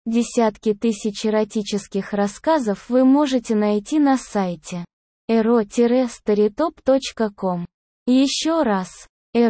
Десятки тысяч эротических рассказов вы можете найти на сайте ero-storytop.com. Еще раз,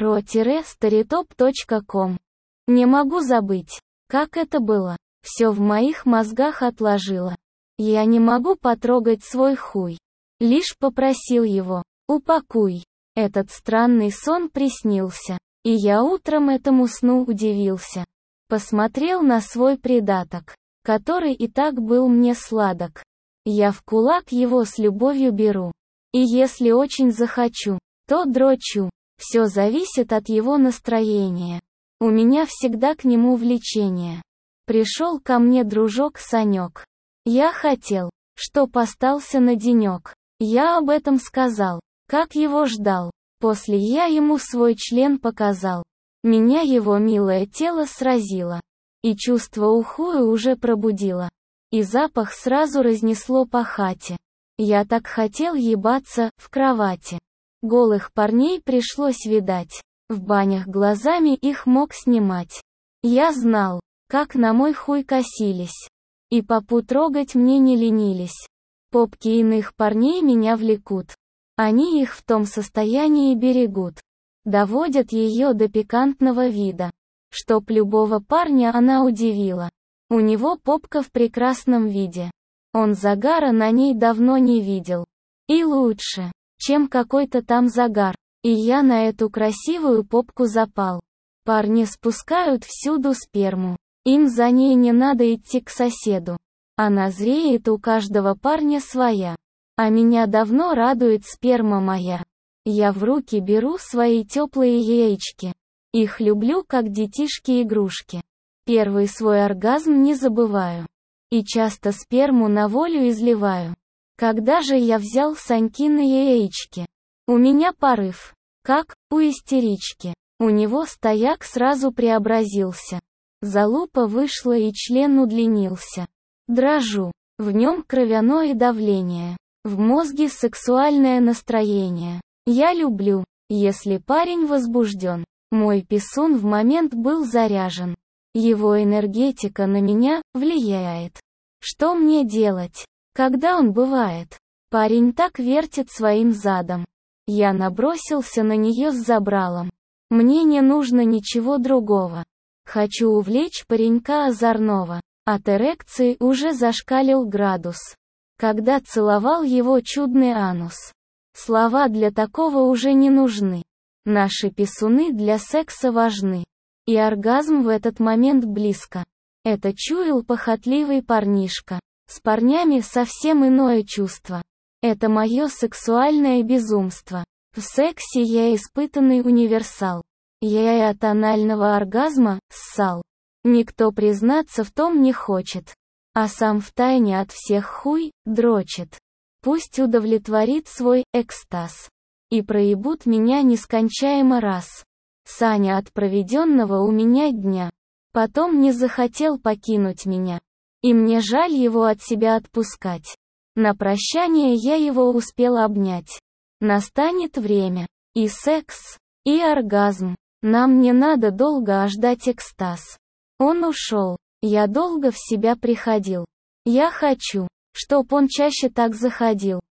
ero-storytop.com. Не могу забыть, как это было. Все в моих мозгах отложило. Я не могу потрогать свой хуй. Лишь попросил его: упакуй. Этот странный сон приснился. И я утром этому сну удивился. Посмотрел на свой придаток, который и так был мне сладок. Я в кулак его с любовью беру. И если очень захочу, то дрочу. Все зависит от его настроения. У меня всегда к нему влечение. Пришел ко мне дружок Санек. Я хотел, чтоб остался на денек. Я об этом сказал, как его ждал. После я ему свой член показал. Меня его милое тело сразило. И чувство ухуя уже пробудило. И запах сразу разнесло по хате. Я так хотел ебаться в кровати. Голых парней пришлось видать. В банях глазами их мог снимать. Я знал, как на мой хуй косились. И попу трогать мне не ленились. Попки иных парней меня влекут. Они их в том состоянии берегут. Доводят ее до пикантного вида. Чтоб любого парня она удивила. У него попка в прекрасном виде. Он загара на ней давно не видел. И лучше, чем какой-то там загар. И я на эту красивую попку запал. Парни спускают всюду сперму. Им за ней не надо идти к соседу. Она зреет у каждого парня своя. А меня давно радует сперма моя. Я в руки беру свои теплые яички. Их люблю как детишки-игрушки. Первый свой оргазм не забываю. И часто сперму на волю изливаю. Когда же я взял Санькины яички? У меня порыв, как у истерички. У него стояк сразу преобразился. Залупа вышла и член удлинился. Дрожу, в нем кровяное давление. В мозге сексуальное настроение. Я люблю, если парень возбужден. Мой писун в момент был заряжен. Его энергетика на меня влияет. Что мне делать, когда он бывает? Парень так вертит своим задом. Я набросился на нее с забралом. Мне не нужно ничего другого. Хочу увлечь паренька озорного. От эрекции уже зашкалил градус. Когда целовал его чудный анус. Слова для такого уже не нужны. Наши писуны для секса важны. И оргазм в этот момент близко. Это чуял похотливый парнишка. С парнями совсем иное чувство. Это мое сексуальное безумство. В сексе я испытанный универсал. Я и от анального оргазма ссал. Никто признаться в том не хочет. А сам втайне от всех хуй дрочит. Пусть удовлетворит свой экстаз. И проебут меня нескончаемо раз. Саня от проведенного у меня дня. Потом не захотел покинуть меня. И мне жаль его от себя отпускать. На прощание я его успел обнять. Настанет время. И секс, и оргазм. Нам не надо долго ждать экстаз. Он ушел. Я долго в себя приходил. Я хочу, чтоб он чаще так заходил.